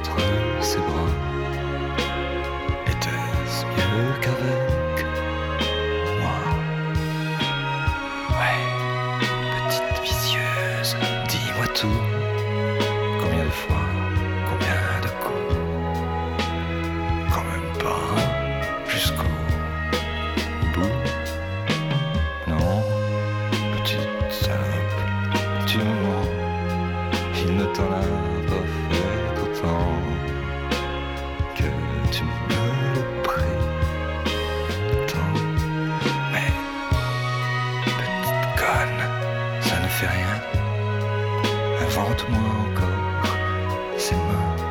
entre ses bras. Était-ce mieux qu'avec moi? Ouais, petite vicieuse, dis-moi tout.